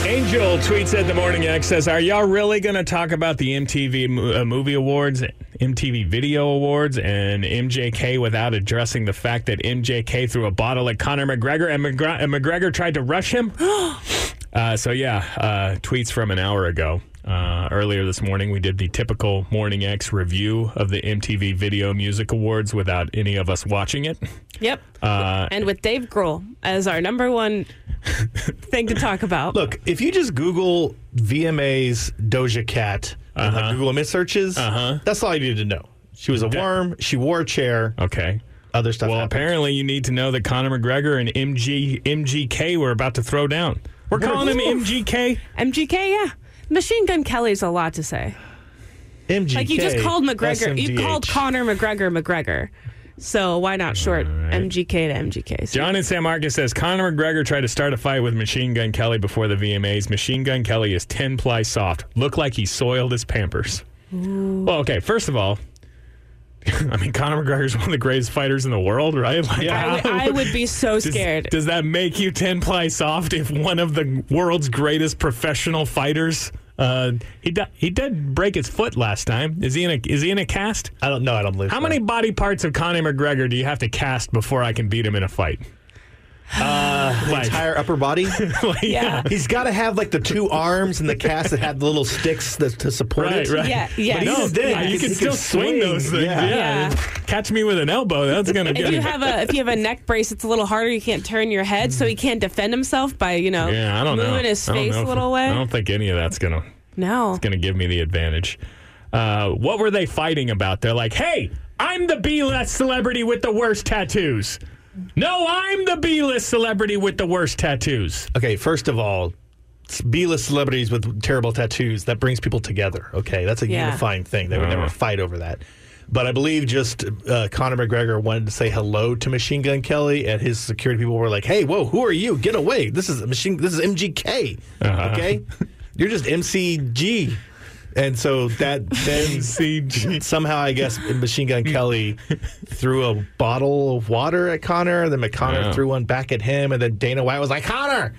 Angel tweets at The Morning X, says, are y'all really going to talk about the MTV Movie Awards, MTV Video Awards, and MJK without addressing the fact that MJK threw a bottle at Conor McGregor and McGregor tried to rush him? Tweets from an hour ago. Earlier this morning, we did the typical Morning X review of the MTV Video Music Awards without any of us watching it. Yep. And with Dave Grohl as our number one thing to talk about. Look, if you just Google VMA's Doja Cat and Google image searches, that's all you need to know. She was a worm. She wore a chair. Okay. Other stuff happened. Apparently you need to know that Conor McGregor and MGK were about to throw down. We're calling him MGK? MGK, yeah. Machine Gun Kelly's a lot to say. MGK. Like, you just called McGregor. SMGH. You called Conor McGregor. So why not short MGK to MGK? So John in San Marcos says, Conor McGregor tried to start a fight with Machine Gun Kelly before the VMAs. Machine Gun Kelly is 10-ply soft. Look like he soiled his Pampers. Ooh. Well, okay, first of all, I mean, Conor McGregor is one of the greatest fighters in the world, right? Like, I would be so scared. Does that make you 10-ply soft if one of the world's greatest professional fighters... He did break his foot last time. Is he in a cast? I don't know. I don't believe. How many body parts of Conor McGregor do you have to cast before I can beat him in a fight? The entire upper body? Yeah. He's got to have like the two arms and the cast that have the little sticks to support it. Right. Yeah. But even then, you can still swing those things. Yeah. Catch me with an elbow. That's gonna get. If you have a neck brace, it's a little harder. You can't turn your head, so he can't defend himself by I don't know. moving his face a little way. I don't think any of that's gonna give me the advantage. What were they fighting about? They're like, hey, I'm the B-list celebrity with the worst tattoos. No, I'm the B-list celebrity with the worst tattoos. Okay, first of all, B-list celebrities with terrible tattoos, that brings people together. Okay, that's a unifying thing. They would never fight over that. But I believe just Conor McGregor wanted to say hello to Machine Gun Kelly, and his security people were like, hey, whoa, who are you? Get away. This is MGK. Okay? You're just MCG. And so then somehow, I guess, Machine Gun Kelly threw a bottle of water at Conor. Then Conor threw one back at him. And then Dana White was like, Conor!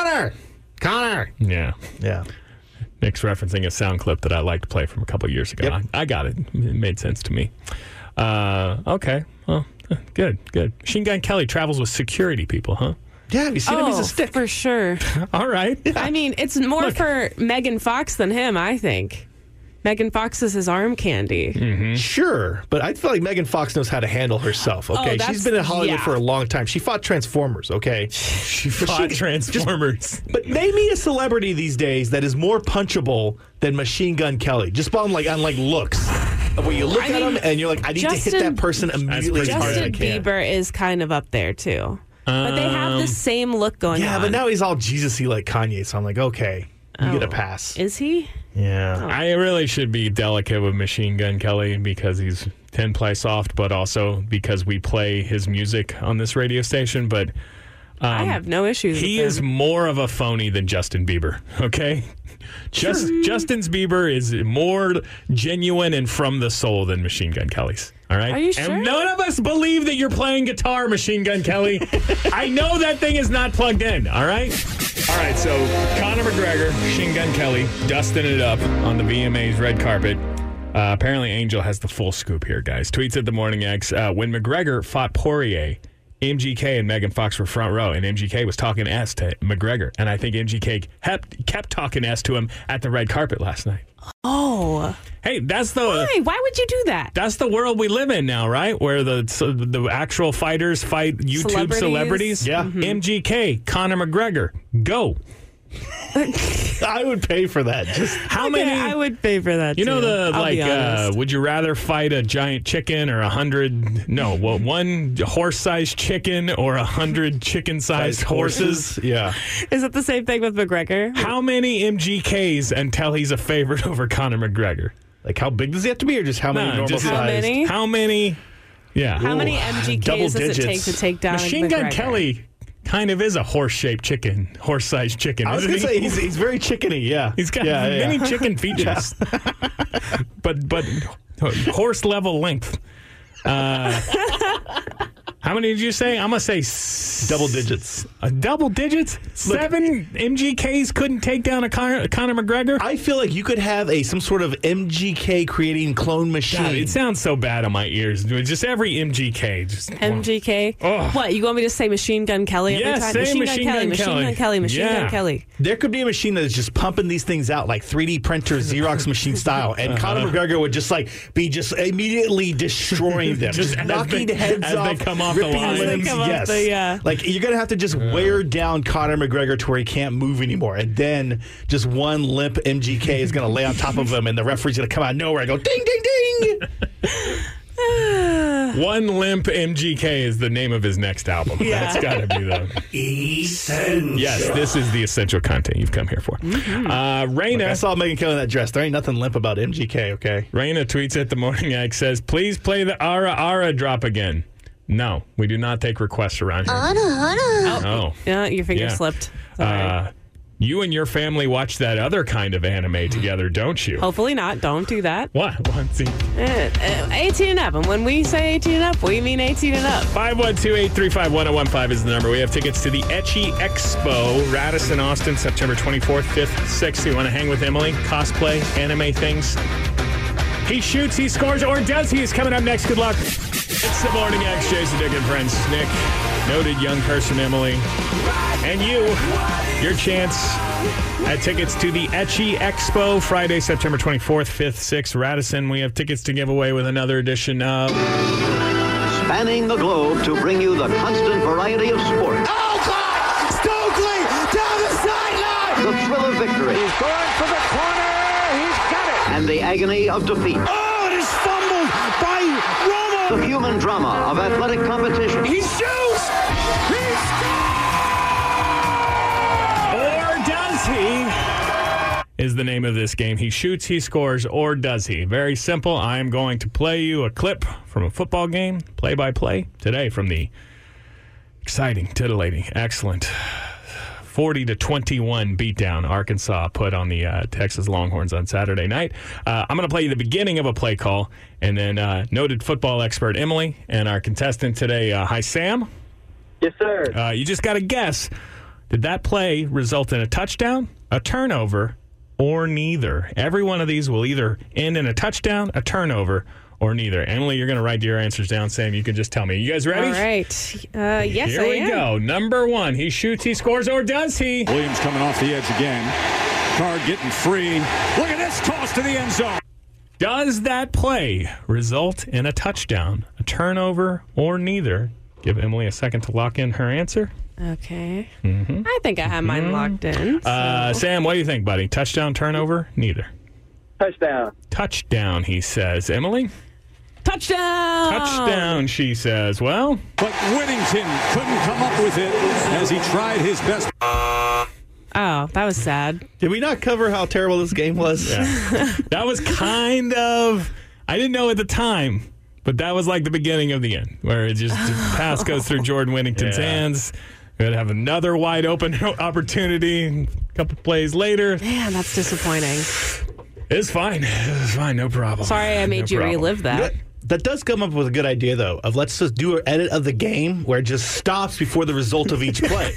Yeah. Yeah. Nick's referencing a sound clip that I liked to play from a couple years ago. Yep. I got it. It made sense to me. Okay. Well, good. Machine Gun Kelly travels with security people, huh? Yeah, have you seen him? He's a stick. For sure. All right. Yeah. I mean, it's more for Megan Fox than him, I think. Megan Fox is his arm candy. Mm-hmm. Sure, but I feel like Megan Fox knows how to handle herself, okay? She's been in Hollywood for a long time. She fought Transformers, okay? She fought Transformers. But name me a celebrity these days that is more punchable than Machine Gun Kelly. Just on looks. Where you look at him and you're like, I need to hit that person immediately as hard as I can. Justin Bieber is kind of up there, too. But they have the same look going on. Yeah, but now he's all Jesus-y like Kanye, so I'm like, okay, you get a pass. Is he? Yeah. I really should be delicate with Machine Gun Kelly because he's 10-ply soft, but also because we play his music on this radio station. But I have no issues with him. He is more of a phony than Justin Bieber, okay? Justin Bieber is more genuine and from the soul than Machine Gun Kelly's. All right? Are you sure? And none of us believe that you're playing guitar, Machine Gun Kelly. I know that thing is not plugged in, all right? All right, so Conor McGregor, Machine Gun Kelly, dusting it up on the VMA's red carpet. Apparently, Angel has the full scoop here, guys. Tweets at The Morning X. When McGregor fought Poirier, MGK and Megan Fox were front row, and MGK was talking S to McGregor. And I think MGK kept talking S to him at the red carpet last night. Oh. Hey, that's the... Why would you do that? That's the world we live in now, right? Where the actual fighters fight YouTube celebrities. Yeah. Mm-hmm. MGK, Conor McGregor, go. I would pay for that. Just how many? I would pay for that. You know too. would you rather fight a giant chicken or 100? No, one horse-sized chicken or 100 chicken-sized horses? Yeah. Is it the same thing with McGregor? How many MGKs until he's a favorite over Conor McGregor? Like how big does he have to be, or just how many normal just sized? How many? How many? Yeah. How many MGKs does it take to take down Machine McGregor? Gun Kelly kind of is a horse-shaped chicken, horse-sized chicken. I was going to say he's very chickeny. Yeah, he's got many chicken features, but horse level length. How How many did you say? I'm going to say Double digits. Double digits? Look, 7 MGKs couldn't take down a Conor McGregor? I feel like you could have some sort of MGK creating clone machine. God, it sounds so bad on my ears. Just every MGK. MGK? Oh. What, you want me to say Machine Gun Kelly every Yes, time? say Machine Machine Gun Machine Kelly. Gun Kelly, Machine Yeah. Gun Kelly. There could be a machine that is just pumping these things out like 3D printer Xerox machine style, and Conor McGregor would just be immediately destroying them, just knocking heads as off, they come off the ripping line. limbs. Come off Yes, the, like you're gonna have to just wear down Conor McGregor to where he can't move anymore, and then just one limp MGK is gonna lay on top of him, and the referee's gonna come out of nowhere and go ding ding ding. One Limp MGK is the name of his next album. Yeah. That's got to be the Essential. Yes, this is the essential content you've come here for. Raina, I saw Megan Kelly in that dress. There ain't nothing limp about MGK. Okay. Raina tweets at the Morning Egg, says, "Please play the Ara Ara drop again." No, we do not take requests around here. Oh, Yeah, your finger Yeah. slipped. Sorry. you and your family watch that other kind of anime together, don't you? Hopefully not. Don't do that. What? 18 and up. And when we say 18 and up, we mean 18 and up. 512-835-1015 is the number. We have tickets to the Etchy Expo, Radisson, Austin, September 24th, 5th, 6th. You want to hang with Emily? Cosplay, anime things? He shoots, he scores, or does he? Is coming up next. Good luck. It's the Morning X, Jason Dick and friends. Nick, noted young person Emily, and you, your chance at tickets to the Etchy Expo, Friday, September 24th, 5th, 6th, Radisson. We have tickets to give away with another edition of... Spanning the globe to bring you the constant variety of sport. Oh, God! Stokely down the sideline! The thrill of victory. He's going for the corner. He's got it. And the agony of defeat. Oh, it is fumbled by Romo. The human drama of athletic competition. He shoots. He Or does he? Is the name of this game. He shoots, he scores, or does he? Very simple. I am going to play you a clip from a football game, play-by-play, today from the exciting, titillating, excellent 40-21 beatdown Arkansas put on the Texas Longhorns on Saturday night. I'm going to play you the beginning of a play call, and then noted football expert Emily and our contestant today, hi, Sam. Yes, sir. You just got to guess, did that play result in a touchdown, a turnover, or neither? Every one of these will either end in a touchdown, a turnover, or neither. Emily, you're going to write your answers down. Sam, you can just tell me. You guys ready? All right. Yes, Here I we am. go. Number one. He shoots, he scores, or does he? Williams coming off the edge again. Card getting free. Look at this toss to the end zone. Does that play result in a touchdown, a turnover, or neither? Give Emily a second to lock in her answer. Okay. I think I have mine locked in. Sam, what do you think, buddy? Touchdown, turnover, neither. Touchdown. Touchdown, he says. Emily? Touchdown! Touchdown, she says. Well, But Whittington couldn't come up with it as he tried his best. Oh, that was sad. Did we not cover how terrible this game was? that was kind of, I didn't know at the time, but that was like the beginning of the end, where it just the pass goes through Jordan Whittington's hands. We're going to have another wide open opportunity a couple plays later. Man, that's disappointing. It's fine. It's fine. No problem. Sorry I made you problem. relive that. That does come up with a good idea, though, of let's just do an edit of the game where it just stops before the result of each play.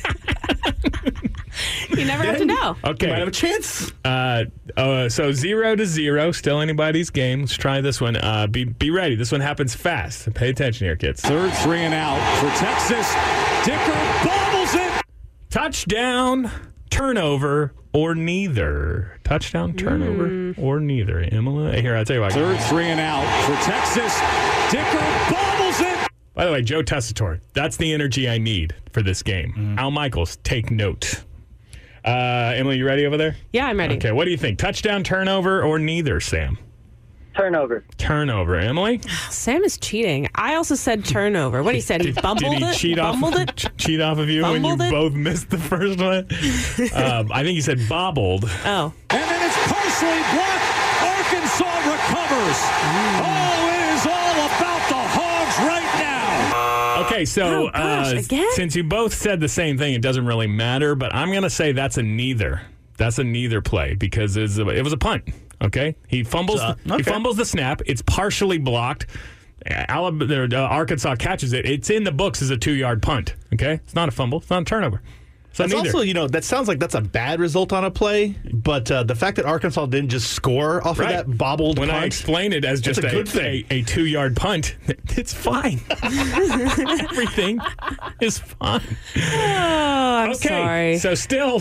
You never have to know. Okay. Might have a chance. So 0-0, still anybody's game. Let's try this one. Be ready. This one happens fast. Pay attention here, kids. Third 3 and out for Texas. Dicker bobbles it. Touchdown, turnover, or neither. Touchdown, turnover, or neither. Emily, here, I'll tell you what. Third 3 and out for Texas. Dicker bobbles it. By the way, Joe Tessitore, that's the energy I need for this game. Al Michaels, take note. Emily, you ready over there? Yeah, I'm ready. Okay, what do you think? Touchdown, turnover, or neither, Sam? Turnover. Turnover. Emily? Sam is cheating. I also said turnover. What he said? He bumbled Did he it? cheat off, Bumbled it? cheat off of you when you Bumbled it? both missed the first one? I think you said bobbled. Oh. And then it's partially blocked. Arkansas recovers. Oh, it is all about the Hogs right now. Okay, so Oh, gosh, again? since you both said the same thing, it doesn't really matter, but I'm going to say that's a neither. That's a neither play because it was a punt. Okay, he fumbles. He fumbles the snap. It's partially blocked, Arkansas catches it, it's in the books as a 2-yard punt. Okay, it's not a fumble, it's not a turnover. So that's also, that sounds like that's a bad result on a play, but the fact that Arkansas didn't just score off of that bobbled punt. When I explain it as just a good thing, a 2-yard punt, it's fine. Everything is fine. I'm sorry. So still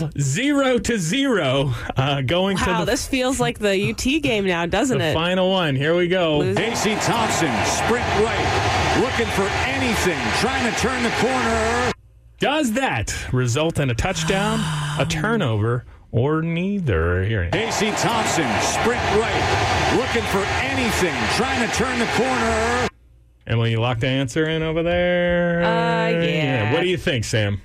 0-0 going to Wow, this feels like the UT game now, doesn't the it? final one. Here we go. Casey Thompson, sprint right, looking for anything, trying to turn the corner. Does that result in a touchdown, a turnover, or neither? Here. Casey Thompson, sprint right, looking for anything, trying to turn the corner. Emily, you locked the answer in over there? Yeah. What do you think, Sam?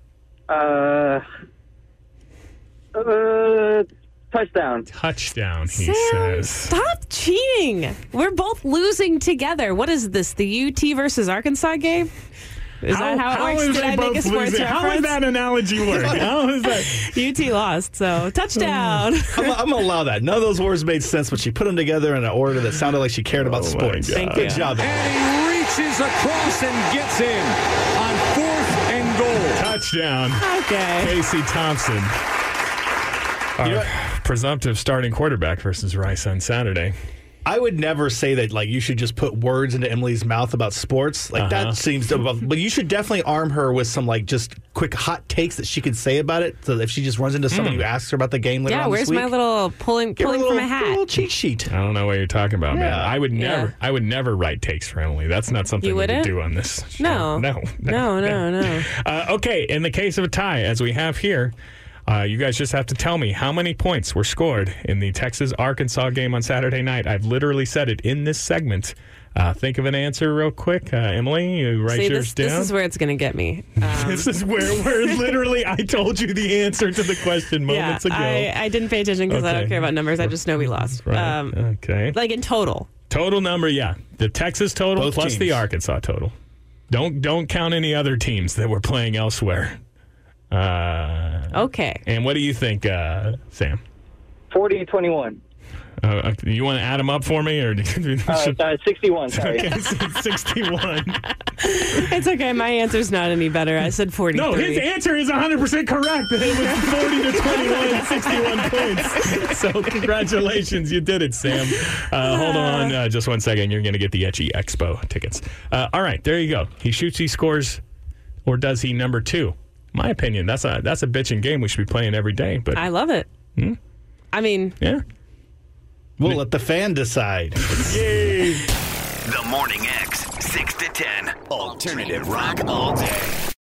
Touchdown. Touchdown, he Sam, says. stop cheating. We're both losing together. What is this, the UT versus Arkansas game? Is that how it works? is Did I they make a both sports losing? reference? How does that analogy work? How is that? UT lost, so touchdown. I'm going to allow that. None of those words made sense, but she put them together in an order that sounded like she cared about sports. Thank Good you. job. And he reaches across and gets in on 4th and goal. Touchdown. Okay. Casey Thompson. Our presumptive starting quarterback versus Rice on Saturday. I would never say that you should just put words into Emily's mouth about sports. That seems to, but you should definitely arm her with some just quick hot takes that she can say about it. So that if she just runs into somebody who asks her about the game later on Where's this week, my little pulling from my hat? a little cheat sheet. I don't know what you're talking about, man. Yeah. I would never write takes for Emily. That's not something You we would wouldn't? do on this show. No. No. Okay, in the case of a tie, as we have here, you guys just have to tell me how many points were scored in the Texas-Arkansas game on Saturday night. I've literally said it in this segment. Think of an answer real quick. Emily, you write yours down. This is where it's going to get me. This is where literally I told you the answer to the question moments ago. I didn't pay attention because I don't Okay. care about numbers. I just know we lost. Right. Okay. In total. Total number, yeah. The Texas total Both plus teams. the Arkansas total. Don't count any other teams that were playing elsewhere. Okay. And what do you think, Sam? 40-21. You want to add them up for me, or 61, sorry. Okay, 61? It's okay. My answer's not any better. I said 43. No, his answer is 100% correct. It was 40-21, 61 points. So congratulations, you did it, Sam. Hold on just 1 second. You're going to get the Etchy Expo tickets. All right, there you go. He shoots, he scores, or does he number 2? My opinion, that's a bitching game we should be playing every day. But I love it. I mean, yeah. We'll let the fan decide. Yay. The Morning X, 6 to 10. Alternative rock all day.